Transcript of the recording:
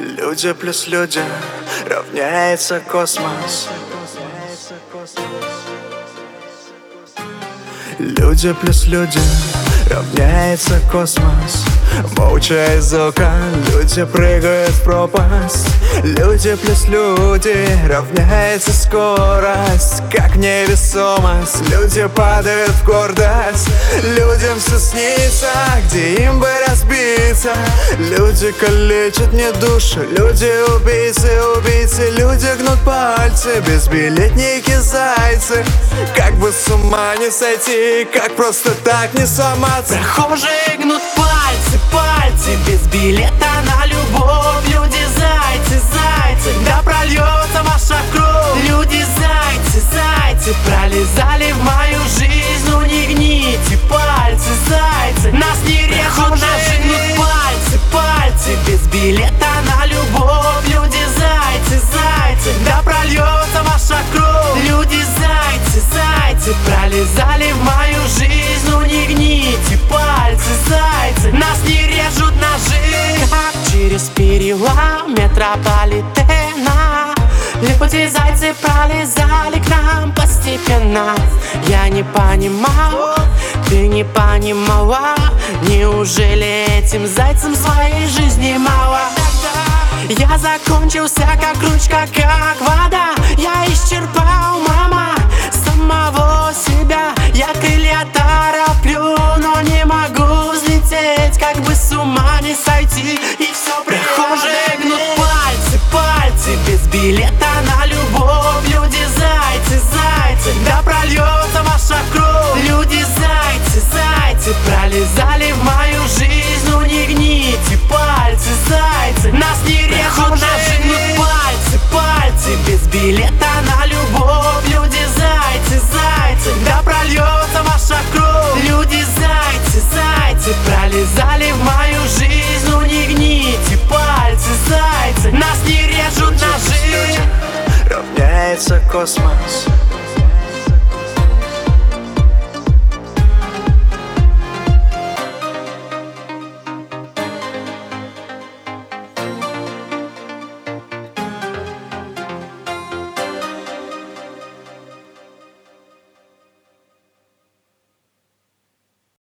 Люди плюс люди равняется космос. Люди плюс люди равняется космос. Молча из окон люди прыгают в пропасть. Люди плюс люди равняется скорость, как невесомость. Люди падают в гордость. Людям все снится, где им бы разбиться. Люди калечат мне душу. Люди убийцы, убийцы. Люди гнут пальцы, безбилетники зайцы. Как бы с ума не сойти, как просто так не сломаться. Прохожие гнут пальцы, пальцы, без билета на любовь. Люди зайцы, зайцы, да прольется ваша кровь. Люди зайцы, зайцы, пролезали в мою жизнь. Ну не гните пальцы, зайцы, нас не режут ножи. Гнут пальцы, пальцы, без билета на любовь. Люди зайцы, зайцы, да прольется ваша кровь. Люди зайцы, зайцы, пролезали в мою жизнь. Ну не гните пальцы, зайцы, нас не режут ножи. Как через перелом метрополитена люди зайцы пролезали к нам постепенно. Я не понимал, ты не понимала. Неужели этим зайцам своей жизни мало? Я закончился как ручка, как вода. Я исчерпал, мама, самого себя. Я крылья тороплю, но не могу взлететь. Как бы с ума не сойти, и все прихожие гнут пальцы, пальцы, без билета на любовь. Люди зайцы, зайцы, да прольется ваша кровь. Люди зайцы, зайцы, пролезали в мою жизнь. Ну не гните пальцы, зайцы, нас не режут ножи. Гнут пальцы, пальцы, без билета на любовь. Люди зайцы, зайцы, да прольется ваша кровь. Люди зайцы, зайцы, пролезали в мою жизнь. Ну не гните пальцы, зайцы, нас не режут ножи. Равняется космос.